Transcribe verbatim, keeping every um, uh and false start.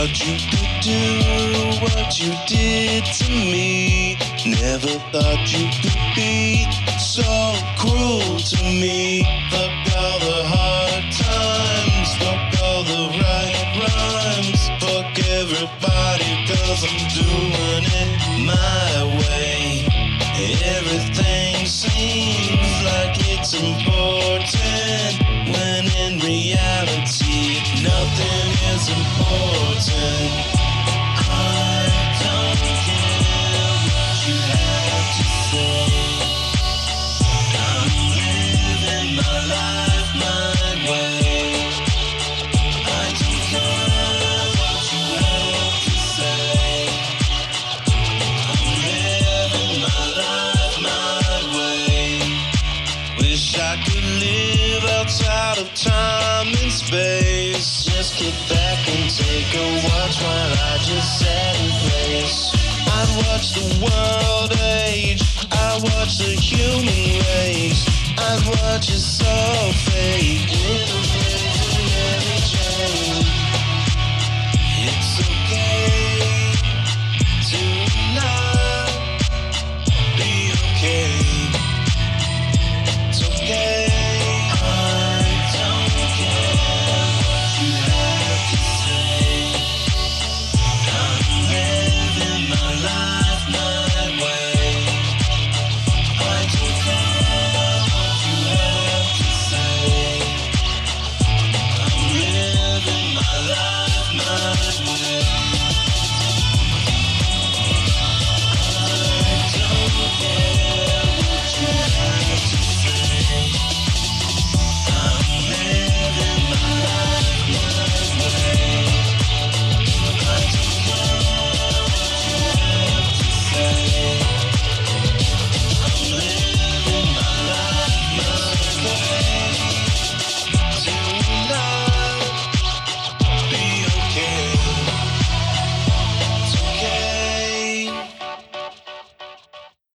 thought you could do what you did to me. Never thought you could be so cruel to me. Fuck all the hard times, fuck all the right rhymes. Fuck everybody, cause I'm doing it my way. Everything seems like it's important, when in reality nothing is important. I don't care what you have to say. I'm living my life my way. I don't care what you have to say. I'm living my life my way. Wish I could live outside of time and space. Just kick back and take a watch while I just sat in place. I'd watch the world age, I'd watch the human race. I'd watch it so fade in a